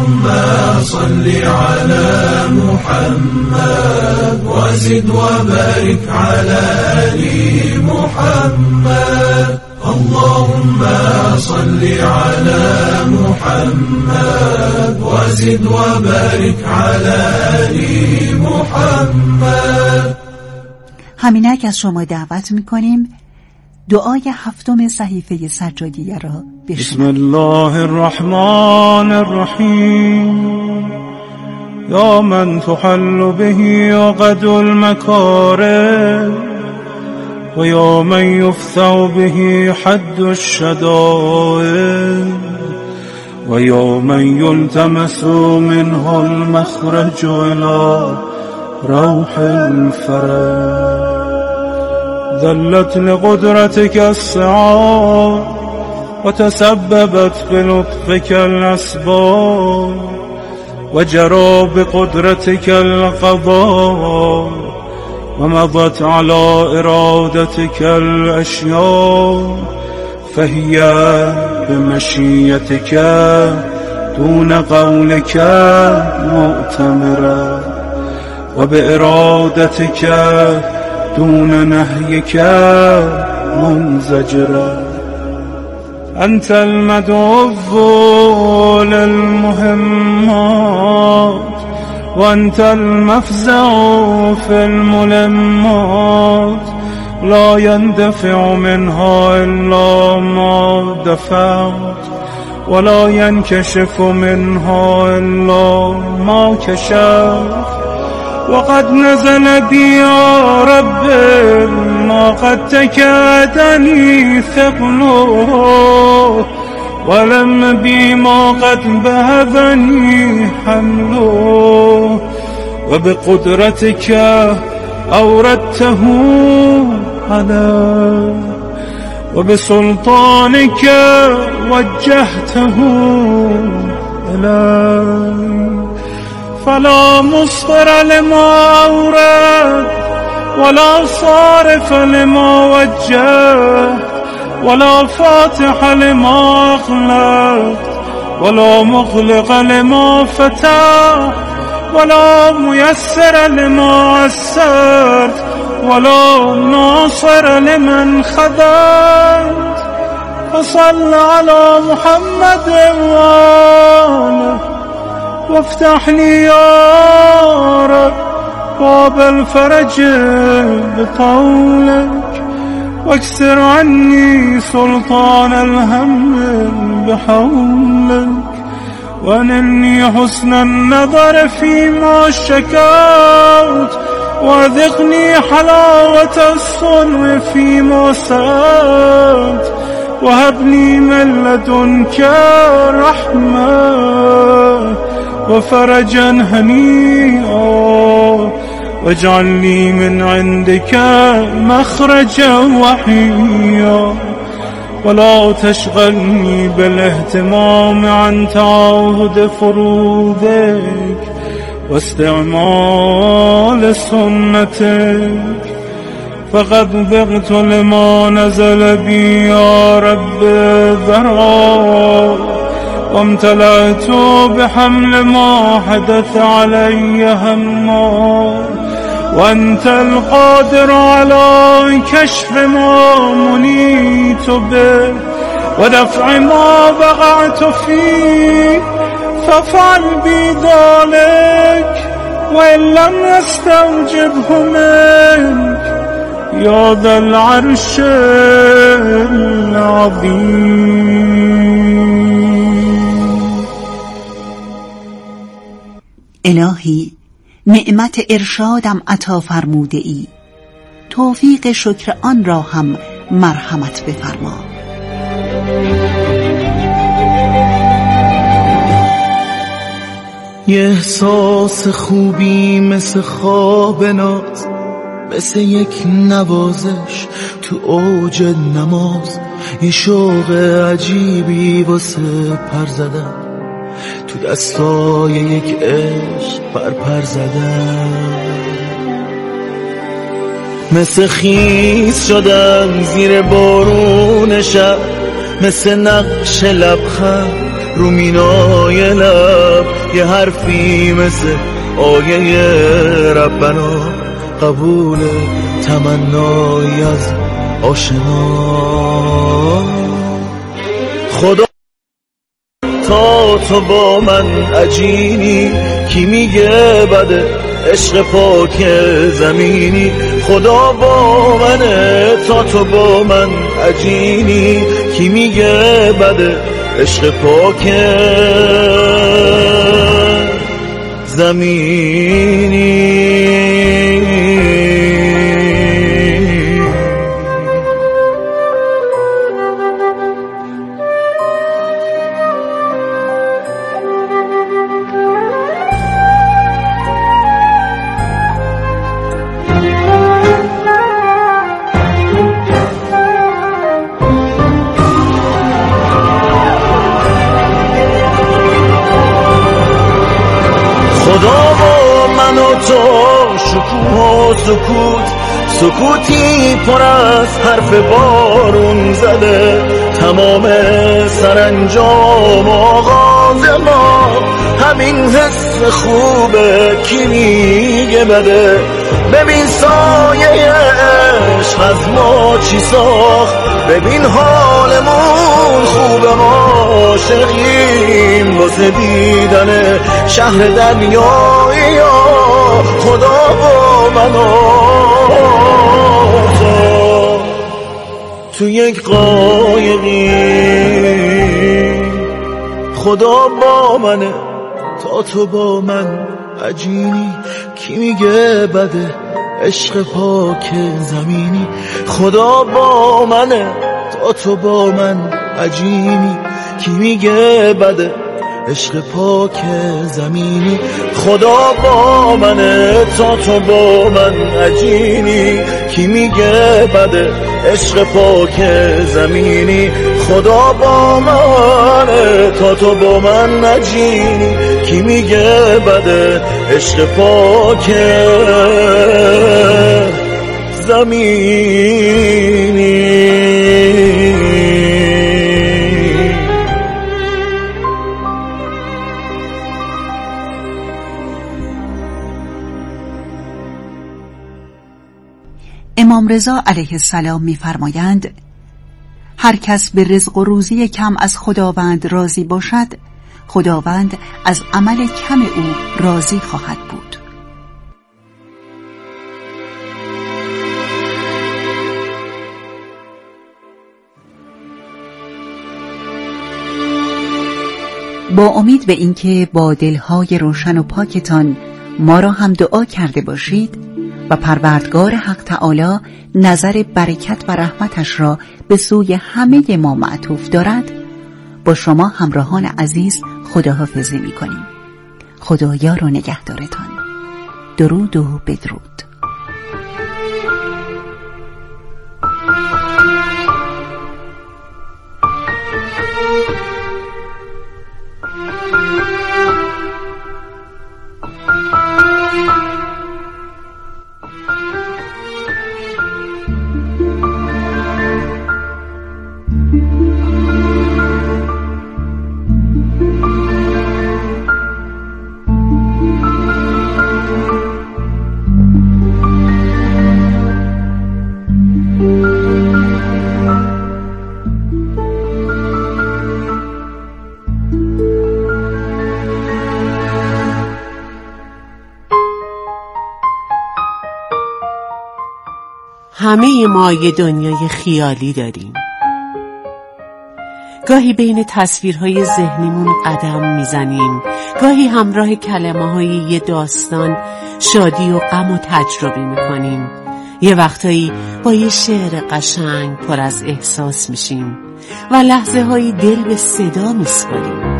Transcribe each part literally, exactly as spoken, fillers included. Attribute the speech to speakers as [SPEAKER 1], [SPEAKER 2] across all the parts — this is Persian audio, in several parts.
[SPEAKER 1] اللهم صل على محمد وزد وبارك على آل محمد. اللهم صل على محمد وزد وبارك على آل محمد.
[SPEAKER 2] همینک از شما دعوت میکنیم دعای هفتم صحیفه سجادیه را بشنوید.
[SPEAKER 3] بسم الله الرحمن الرحیم. یا من تحل به عقد المکاره و یا من یفتح به حد الشدائد و یا من یلتمس منه المخرج الى روح الفرج. ذلت لقدرتك السعاد وتسببت بلطفك الأسباب وجرى بقدرتك القضاء ومضت على إرادتك الأشياء فهي بمشيتك دون قولك مؤتمرة وبإرادتك دون نهيك منزجرا. أنت المدعو للمهمات وأنت المفزع في الملمات لا يندفع منها إلا ما دفعت ولا ينكشف منها إلا ما كشفت. وقد نزل بي يا رب ما قد تكادني ثقله ولم بي ما قد بهذني حمله وبقدرتك أوردته علي وبسلطانك وجهته إلي فلا مصدر لما أورد ولا صارف لما وجه ولا فاتح لما أغلق ولا مغلق لما فتح ولا ميسر لما عسرت ولا ناصر لمن خذلت. فصل على محمد وآله وافتح لي يا رب باب الفرج بقولك واكسر عني سلطان الهم بحولك وانني حسن النظر فيما شكوت وذقني حلاوة الصنع فيما سألت وهب لي من لدنك رحمة وفرجا هنيئا واجعل لي من عندك مخرجا وحيا ولا تشغلني بالاهتمام عن تعاهد فروضك واستعمال سنتك. فقد ذقت لما نزل بي يا رب ذرعا وامتلأت بحمل ما حدث علي هما وأنت القادر على كشف ما منيت به ودفع ما وقعت فيه فافعل بي ذلك وإن لم يستوجبه منك يا ذا العرش العظيم.
[SPEAKER 2] الهی نعمت ارشادم عطا فرموده ای، توفیق شکر آن را هم مرحمت بفرما.
[SPEAKER 4] یه احساس خوبی مثل خواب ناز، مثل یک نوازش تو اوج نماز، یه شوق عجیبی واسه پر زدن، تو دستای یک عشق پر پر زدن، مثل خیس شدن زیر بارون شب، مثل نقش لبخند رو مینای لب، یه حرفی مثل آیه ربنا قبول تمنایی از آشنا. خدا تا تو با من عجینی، کی میگه بده عشق پاک زمینی. خدا با منه تا تو با من عجینی، کی میگه بده عشق پاک زمینی. خدا با من و تو شکوه و سکوت، سکوتی پر از حرف بارون زده. تمام سرانجام آغاز ما همین حس خوبه، کی میگه بده. ببین سایه عشق از ما چی ساخت، ببین حالمون خوبه، ما عاشقیم واسه دیدن شهر دریایی. خدا با من و تو تو یک قایقی، خدا با منه تا تو با من عجینی، کی میگه بده عشق پاک زمینی. خدا با منه تا تو با من عجینی، کی میگه بده عشق پاک زمینی. خدا با منه تا تو با من عجینی، کی میگه بده عشق پاک زمینی. خدا با منه تا تو با من عجینی، کی میگه بده عشق پاک زمینی.
[SPEAKER 2] امام رضا علیه السلام می‌فرمایند هر کس به رزق و روزی کم از خداوند راضی باشد، خداوند از عمل کم او راضی خواهد بود. با امید به اینکه با دلهای روشن و پاکتان ما را هم دعا کرده باشید و پروردگار حق تعالی نظر برکت و رحمتش را به سوی همه ما معطوف دارد، با شما همراهان عزیز خداحافظی می کنیم. خدایار و نگهدارتان. درود و بدرود.
[SPEAKER 5] همه ما یه دنیای خیالی داریم. گاهی بین تصویرهای ذهنیمون قدم میزنیم، گاهی همراه کلمه‌های یه داستان شادی و غم و تجربه میکنیم. یه وقتایی با یه شعر قشنگ پر از احساس میشیم و لحظه هایی دل به صدا میسپاریم.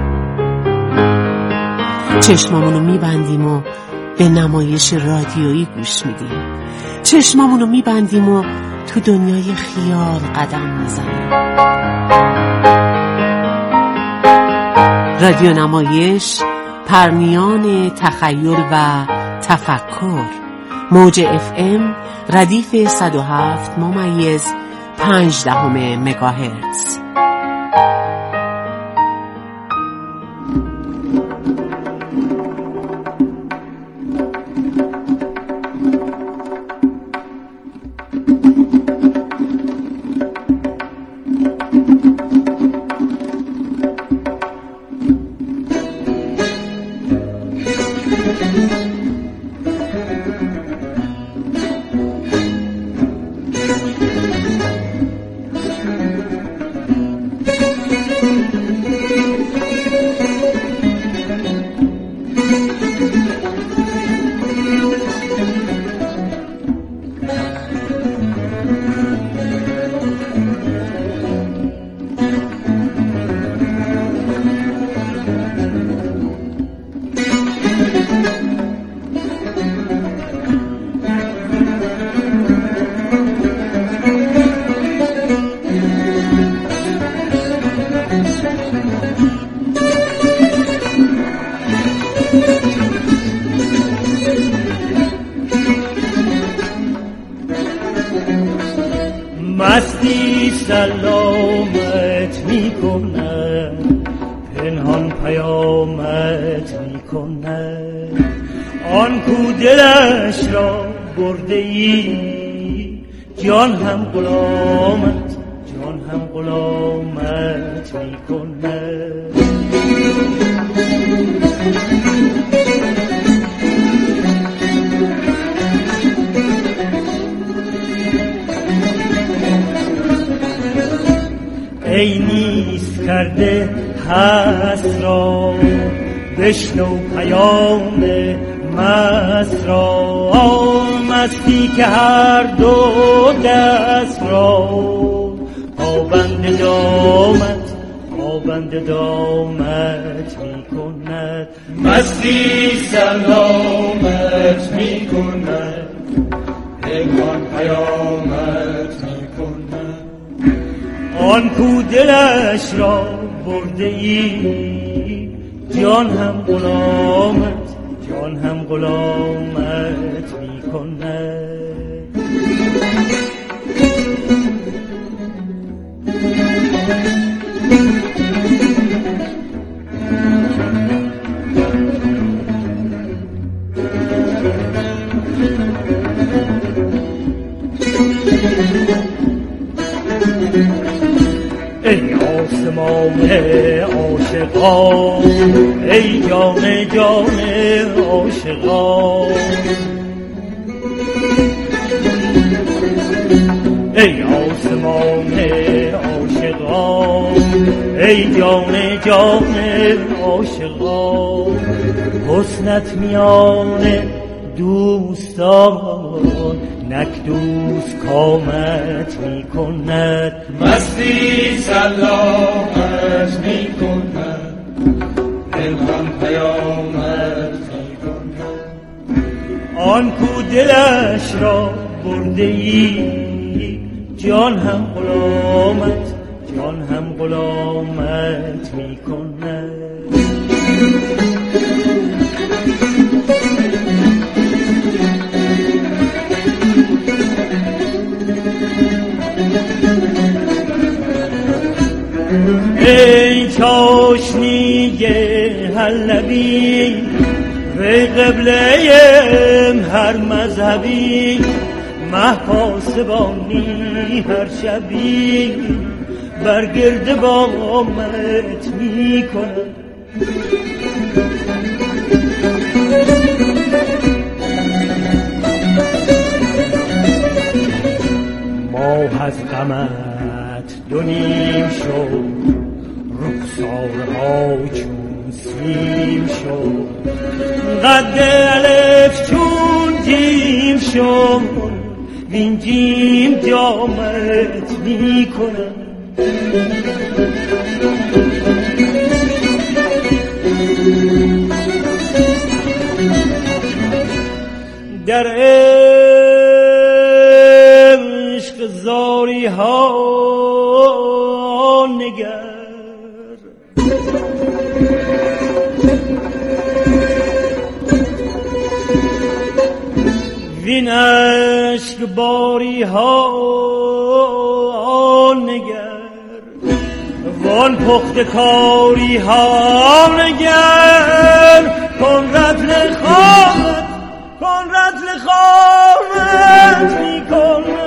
[SPEAKER 5] چشمامونو میبندیم و به نمایش رادیویی گوش میدیم. چشمامونو میبندیم و تو دنیای خیال قدم میزنیم. رادیو نمایش، پرنیان تخیل و تفکر. موج اف ام ردیف صد و هفت ممیز پنج دهم مگاهرتز.
[SPEAKER 3] مستی سلامت می کند، پنهان پیامت می کند. آن کو دلش را برده ای، جان هم غلامت، جان هم غلامت می کند. ای نیست کرده هست را، بشنو پیام مست را. مستی که هر دو دست را، پابند دامت، پابند دامت می کند.
[SPEAKER 1] مستی سلامت می کند، پیمان پیامت می کند.
[SPEAKER 3] آن کو دلش را برده ای، جان هم غلامت، جان هم غلامت می کند. ای آسمان عاشقان، ای جان جان عاشقان. ای آسمان عاشقان، ای جان جان عاشقان. حسنت میان دوستان، نک دوست کامت می کند.
[SPEAKER 1] مستی سلامت می کند، پنهان پیامت می کند.
[SPEAKER 3] آن کو دلش را برده ای، جان هم غلامت، جان هم غلامت می کند. ای چاشنی هر لبی، وی قبله هر مذهبی. مه پاسبانی هر شبی، بر گرد بامت می کند. ماه از غمت دو نیم شد، رخسارها چون سیم شد. قد الف چون جیم شد، وین جیم جامت می کند. در عشق زاری ها نگر، وین عشق باری ها نگر، وان پخت کاری ها نگر. کن رطل خامت، کن رطل خامت می کند.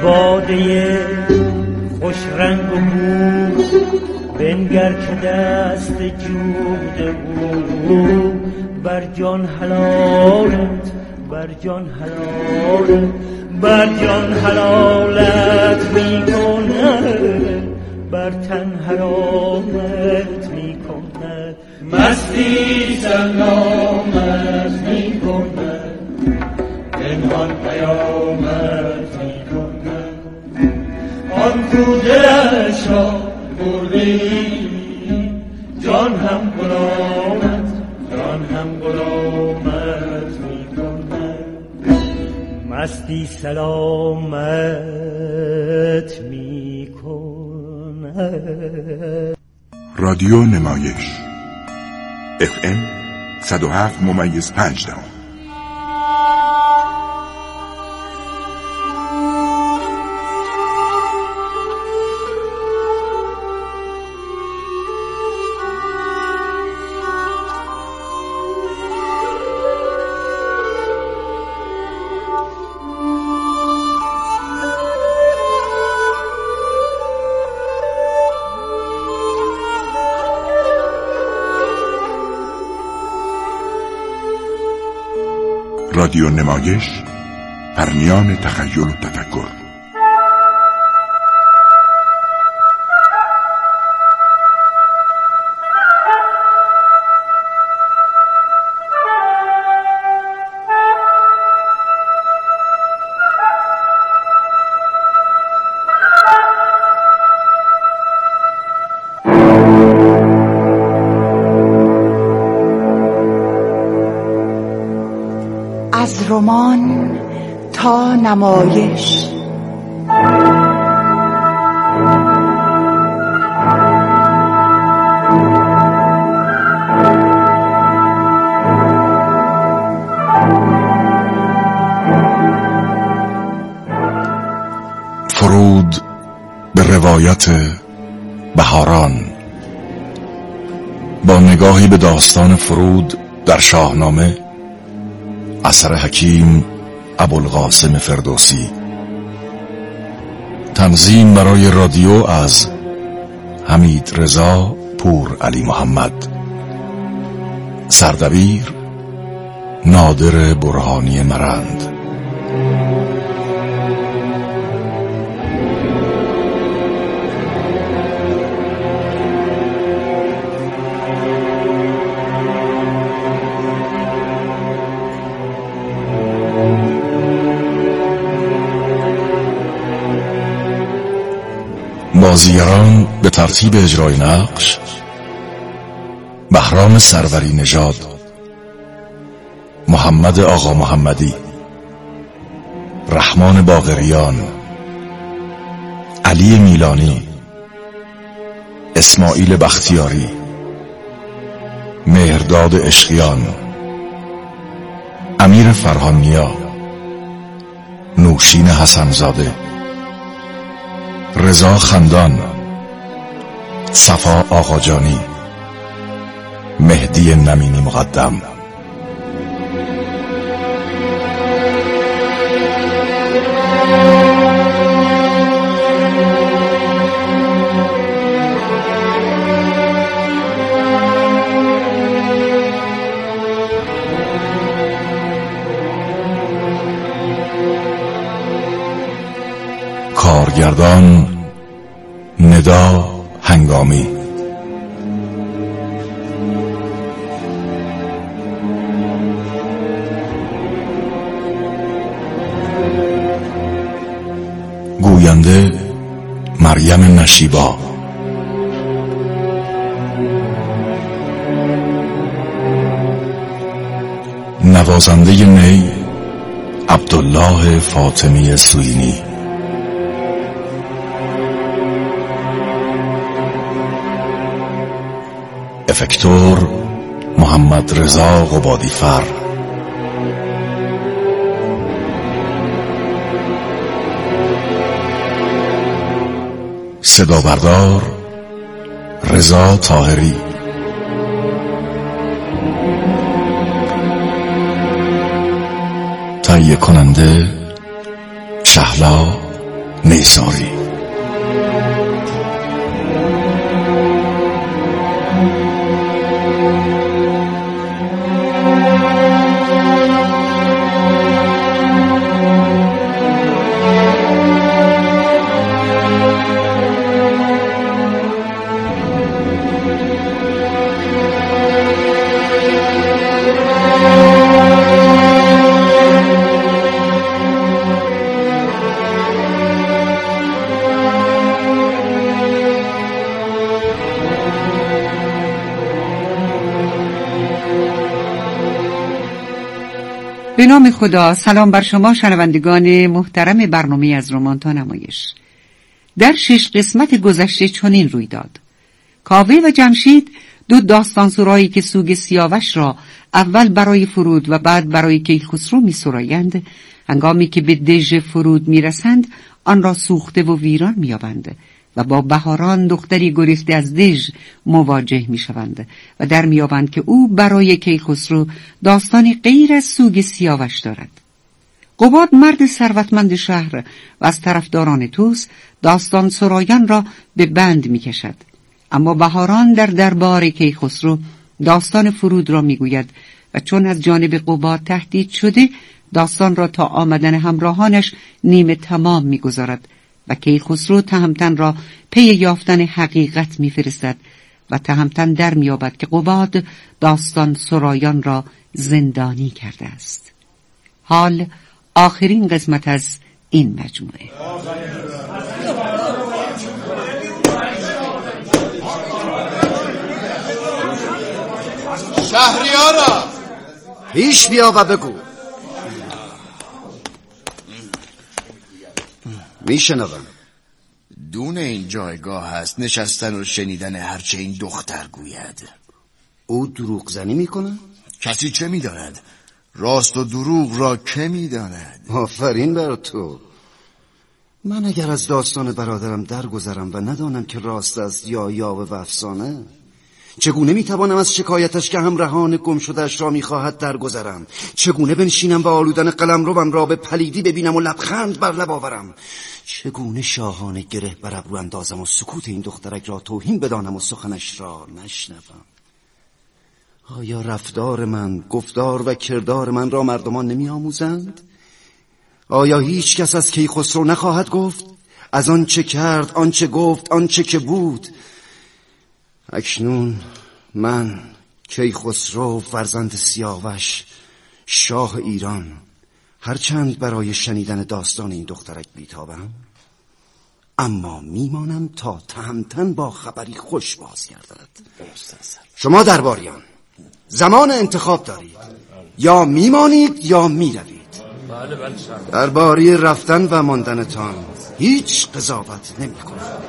[SPEAKER 3] باده خوش رنگ و بو بنگر که دست جود او بر جان حلالت بر جان حلالت بر جان حلالت می کند بر تن حرامت می کند
[SPEAKER 1] مستی سلامت می کند پنهان قیامت می کند آن کو دلش را بردی جان هم غلامت جان هم غلامت می کند
[SPEAKER 3] مستی سلامت می کند.
[SPEAKER 6] رادیو نمایش اف ام صد و هفت ممیز پنج دهم. رادیو نمایش در میان تخیل و تفکر.
[SPEAKER 2] از رمان تا نمایش
[SPEAKER 6] فرود به روایت بهاران. با نگاهی به داستان فرود در شاهنامه اثر حکیم ابوالقاسم فردوسی. تنظیم برای رادیو از حمید رضا پور علی محمد. سردبیر نادر برهانی مرند. بازیگران به ترتیب اجرای نقش: بهرام سروری نژاد، محمد آقا محمدی، رحمان باقریان، علی میلانی، اسماعیل بختیاری، مهرداد عشقیان، امیر فرهانیا، نوشین حسنزاده، رضا خندان، صفا آقاجانی، مهدی نمینی مقدم. کارگردان ندا هنگامی. گوینده مریم نشیبا. نوازنده نی عبدالله فاطمی سوینی. افکتور محمد رضا قبادیفر. صدا بردار رضا طاهری. تهیه کننده شهلا نیساری.
[SPEAKER 2] به نام خدا. سلام بر شما شنوندگان محترم برنامه از رمان تا نمایش. در شش قسمت گذشته چنین روی داد: کاوه و جمشید، دو داستان سرایی که سوگ سیاوش را اول برای فرود و بعد برای کیخسرو می سرایند، هنگامی که به دژ فرود می رسند آن را سوخته و ویران می یابند و با بهاران دختری گریخته از دژ مواجه می شوند و در می یابند که او برای کیخسرو داستانی غیر از سوگ سیاوش دارد. قباد، مرد ثروتمند شهر و از طرفداران طوس، داستان سرایان را به بند می کشد، اما بهاران در دربار کیخسرو داستان فرود را می گوید و چون از جانب قباد تهدید شده، داستان را تا آمدن همراهانش نیمه تمام می گذارد و کیخسرو تهمتن را پی یافتن حقیقت می‌فرستد و تهمتن در می‌یابد که قباد داستان سرایان را زندانی کرده است. حال آخرین قسمت از این مجموعه.
[SPEAKER 7] شهریارا، پیش بیا و بگو. میشنوم.
[SPEAKER 8] دون این جایگاه هست نشستن و شنیدن هرچه این دختر گوید.
[SPEAKER 7] او دروغ زنی میکنه؟
[SPEAKER 8] کسی چه میداند؟ راست و دروغ را که میداند؟
[SPEAKER 7] آفرین بر تو. من اگر از داستان برادرم درگذرم و ندانم که راست است یا یاوه و افسانه، چگونه میتوانم از شکایتش که همراهان گم شدهش را میخواهد درگذرم؟ چگونه بنشینم و آلودن قلمروم را به پلیدی ببینم و لبخند بر لب آورم؟ چگونه شاهانه گره بر ابرو اندازم و سکوت این دخترک را توهین بدانم و سخنش را نشنوم؟ آیا رفتار من، گفتار و کردار من را مردمان نمی آموزند؟ آیا هیچ کس از کیخسرو نخواهد گفت؟ از آن چه کرد، آن چه گفت، آن چه که بود؟ اکنون من کیخسرو، فرزند سیاوش، شاه ایران، هرچند برای شنیدن داستان این دخترک بیتابم، اما میمانم تا تهمتن با خبری خوش بازگردد. شما درباریان زمان انتخاب دارید، یا میمانید یا میروید. درباره رفتن و ماندنتان هیچ قضاوت نمی کنم.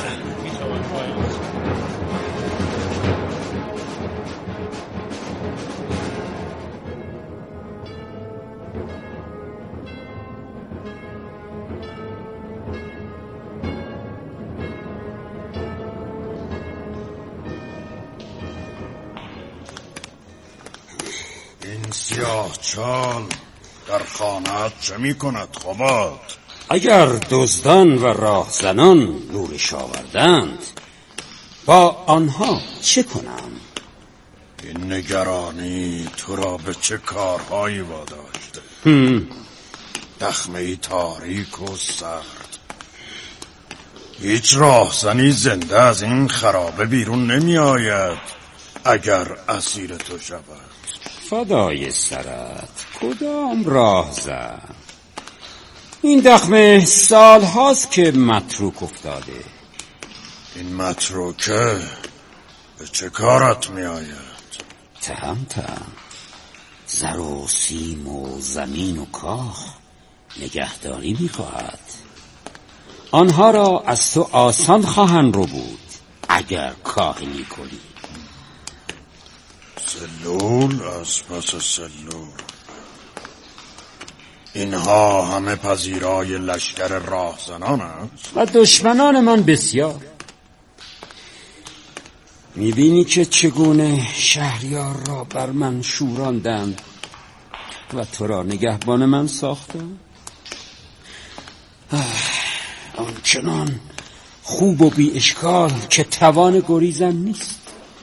[SPEAKER 9] سیاه چال در خانه‌ات چه می کند قباد؟
[SPEAKER 10] اگر دزدان و راهزنان نورش آوردند، با آنها چه کنم؟
[SPEAKER 9] این نگرانی تو را به چه کارهایی واداشته؟ دخمه‌ای تاریک و سرد. هیچ راهزنی زنده از این خرابه بیرون نمی آید اگر اسیر تو شود.
[SPEAKER 10] فدای سرت، کدام راهزن؟ این دخمه سال هاست که متروک افتاده.
[SPEAKER 9] این متروکه به چه کارت می آید؟
[SPEAKER 10] تهمتن زر و سیم و زمین و کاخ نگهداری می خواهد. آنها را از تو آسان خواهند رو بود اگر کاهی کنی.
[SPEAKER 9] سلول از پس سلول، اینها همه پذیرای لشکر راهزنان است
[SPEAKER 10] و دشمنان من بسیار. میبینی که چگونه شهریار را بر من شوراندند و تو را نگهبان من ساختند. آنچنان خوب و بی اشکال که توان گریزم نیست.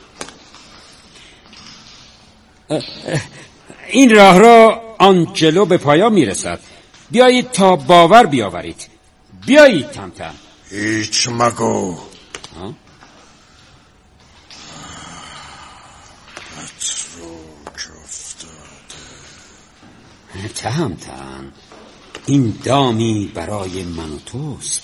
[SPEAKER 10] این راه را آن جلو به پایان میرسد. بیایید تا باور بیاورید. بیایید تمتم.
[SPEAKER 9] هیچ مگو.
[SPEAKER 10] تمتم، این دامی برای من و توست.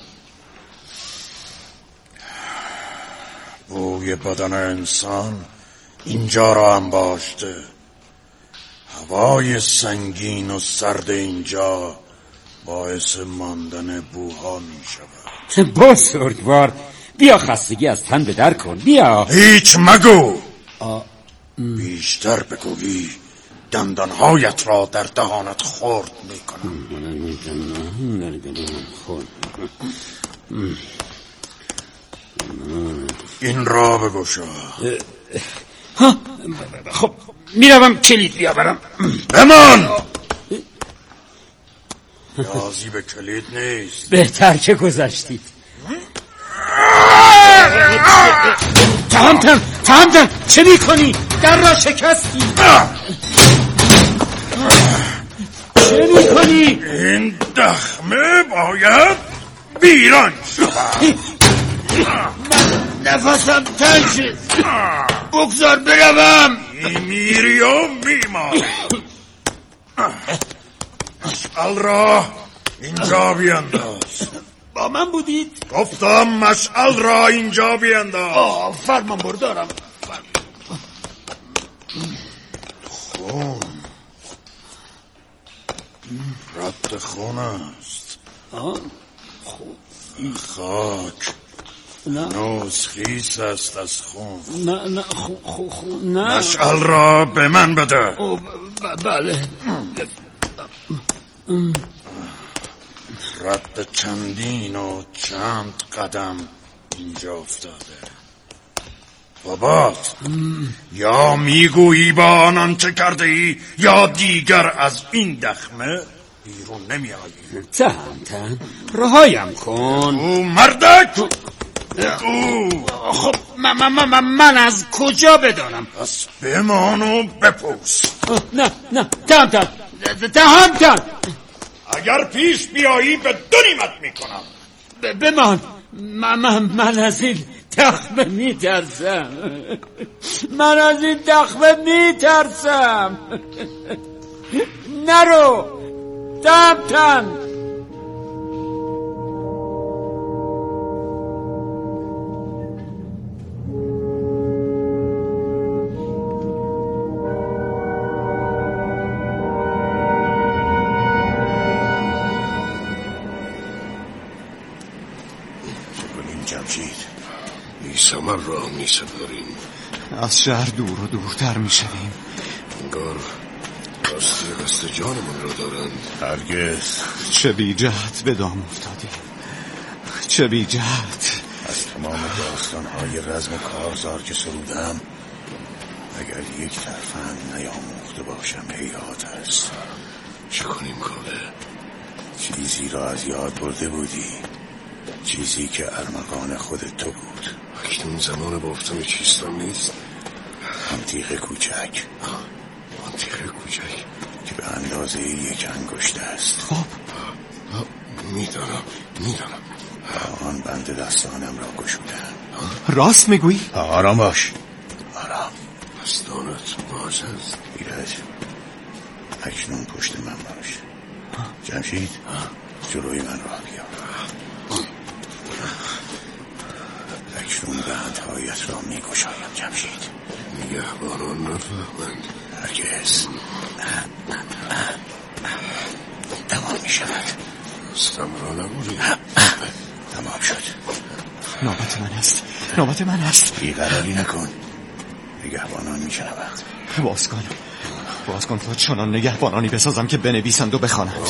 [SPEAKER 9] بوی بدن انسان اینجا را انباشته. هوای سنگین و سرد اینجا باعث ماندن بوها می شود.
[SPEAKER 10] بزرگوار، بیا خستگی از تن به در کن. بیا.
[SPEAKER 9] هیچ مگو. آ... بیشتر بگویی دندانهایت را در دهانت خرد می کنم. این را بگشا.
[SPEAKER 10] خب میروم کلید بیاورم.
[SPEAKER 9] بمان. نیازی به کلید نیست.
[SPEAKER 10] بهتر که گذشتید. تمام تمام چه میکنی؟ در را شکستی. چه میکنی؟
[SPEAKER 9] این دخمه باید بیران شود.
[SPEAKER 10] نفسم تنگ شد. بگذار بروم.
[SPEAKER 9] میمیری و میماری. مشعل را اینجا بینداز.
[SPEAKER 10] با من بودید؟
[SPEAKER 9] گفتم مشعل را اینجا بینداز.
[SPEAKER 10] فرمان بردارم.
[SPEAKER 9] خون رد خون است. خاک نوز خیس است از خون.
[SPEAKER 10] نه نه خو خو خو نه.
[SPEAKER 9] مشعل را به من بده.
[SPEAKER 10] بله.
[SPEAKER 9] رد چندین و چند قدم اینجا افتاده. بابات یا میگویی با آنان چه کرده ای یا دیگر از این دخمه بیرون نمی آیی.
[SPEAKER 10] تن تن رهایم کن.
[SPEAKER 9] او مردک او.
[SPEAKER 10] خب من, من, من از کجا بدانم؟
[SPEAKER 9] پس بمان و بپوس.
[SPEAKER 10] نه نه تن تن تن تن
[SPEAKER 9] اگر پیش بیایی به دو نیمت میکنم.
[SPEAKER 10] بمان. من, من, من از این دخمه میترسم. من از این دخمه میترسم. نرو تمتم.
[SPEAKER 11] من راه می سپاریم.
[SPEAKER 7] از شهر دور و دورتر می شویم.
[SPEAKER 11] انگار راستی قصد جانمان را دارند.
[SPEAKER 9] هرگز.
[SPEAKER 7] چه بی جهت به دام افتادیم. چه بی جهت.
[SPEAKER 9] از تمام داستانهای رزم کارزار که سرودم اگر یک طرفم نیاموخته باشم هیهات است.
[SPEAKER 11] چه کنیم کاله؟
[SPEAKER 9] چیزی را از یاد برده بودی، چیزی که ارمغان خود تو بود.
[SPEAKER 11] اکنون زمان بافتن چیستم نیست.
[SPEAKER 9] آن تیغ کوچک.
[SPEAKER 11] آن تیغ کوچک
[SPEAKER 9] که به اندازه یک انگشت است.
[SPEAKER 7] خب
[SPEAKER 11] میدانم میدانم.
[SPEAKER 9] آن بند دستانم را گشودم.
[SPEAKER 7] راست میگویی؟
[SPEAKER 9] آرام باش. آرام.
[SPEAKER 11] دستانت باز است.
[SPEAKER 9] ایرج اکنون پشت من باش. جمشید جلوی من راه بیا. اکنون بندهایت را می گشایم جمشید.
[SPEAKER 11] نگهبانان نفهمند.
[SPEAKER 9] هرگز. تمام می شود.
[SPEAKER 11] رستم را نبودی.
[SPEAKER 9] تمام شد.
[SPEAKER 7] نوبت من است. نوبت من است.
[SPEAKER 9] بیقراری نکن. نگهبانان می شنوند.
[SPEAKER 7] باز کن. باز کن تا چنان نگهبانانی بسازم که بنویسند و بخوانند.